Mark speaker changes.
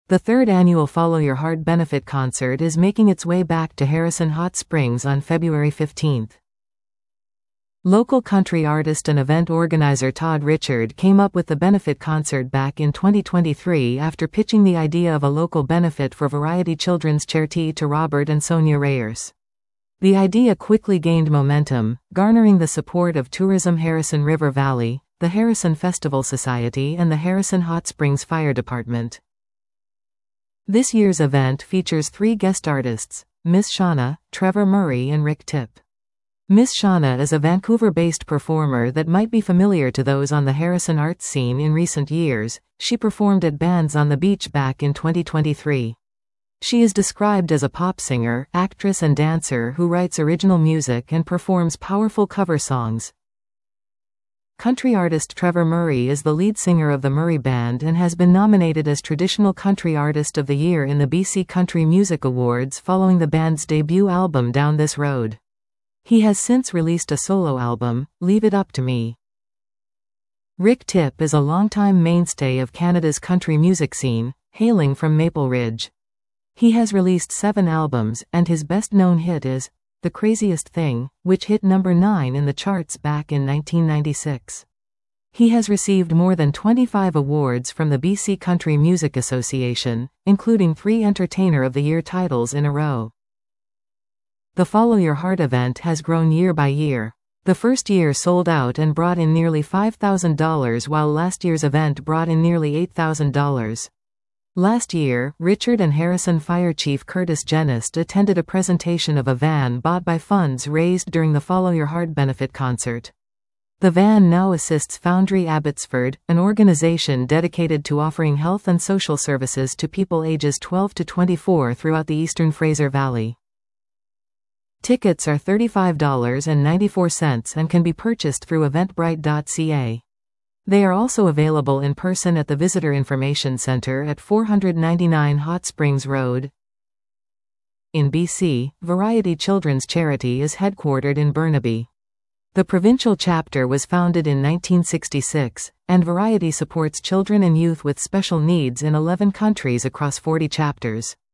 Speaker 1: The third annual Follow Your Heart benefit concert is making its way back to Harrison Hot Springs on February 15th. Local country artist and event organizer Todd Richard came up with the benefit concert back in 2023 after pitching the idea of a local benefit for Variety Children's Charity to Robert and Sonia Reyes. The idea quickly gained momentum, garnering the support of Tourism Harrison River Valley, the Harrison Festival Society and the Harrison Hot Springs Fire Department. This year's event features 3 guest artists, Miss Shauna, Trevor Murray and Rick Tipp. Miss Shauna is a Vancouver-based performer that might be familiar to those on the Harrison arts scene in recent years. She performed at Bands on the Beach back in 2023. She is described as a pop singer, actress and dancer who writes original music and performs powerful cover songs. Country artist Trevor Murray is the lead singer of the Murray Band and has been nominated as Traditional Country Artist of the Year in the BC Country Music Awards following the band's debut album Down This Road. He has since released a solo album, Leave It Up to Me. Rick Tipp is a longtime mainstay of Canada's country music scene, hailing from Maple Ridge. He has released 7 albums, and his best-known hit is The Craziest Thing, which hit number 9 in the charts back in 1996. He has received more than 25 awards from the BC Country Music Association, including 3 Entertainer of the Year titles in a row. The Follow Your Heart event has grown year by year. The first year sold out and brought in nearly $5,000 while last year's event brought in nearly $8,000. Last year, Richard and Harrison Fire Chief Curtis Genest attended a presentation of a van bought by funds raised during the Follow Your Heart benefit concert. The van now assists Foundry Abbotsford, an organization dedicated to offering health and social services to people ages 12 to 24 throughout the Eastern Fraser Valley. Tickets are $35.94 and can be purchased through eventbrite.ca. They are also available in person at the Visitor Information Centre at 499 Hot Springs Road. In BC, Variety Children's Charity is headquartered in Burnaby. The provincial chapter was founded in 1966, and Variety supports children and youth with special needs in 11 countries across 40 chapters.